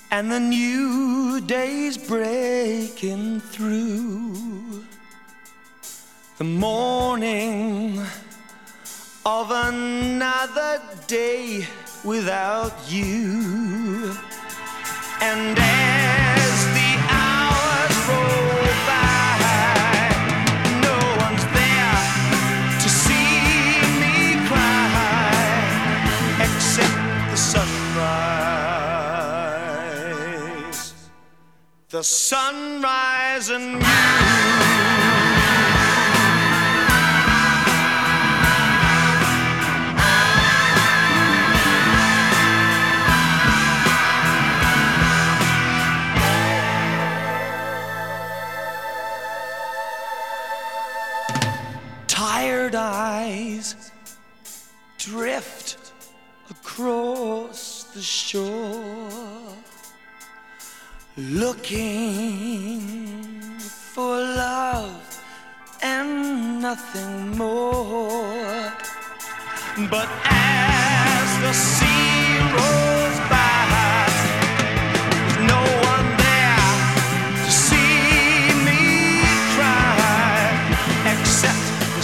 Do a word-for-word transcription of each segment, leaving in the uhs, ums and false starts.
and the new day's breaking through. The morning of another day without you. And as the hours roll by, no one's there to see me cry, except the sunrise, the sunrise and you. Tired eyes drift across the shore, looking for love and nothing more. But as the sea rolls by, there's no one there to see me cry, except the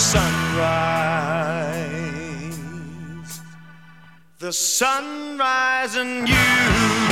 sunrise, the sunrise and you.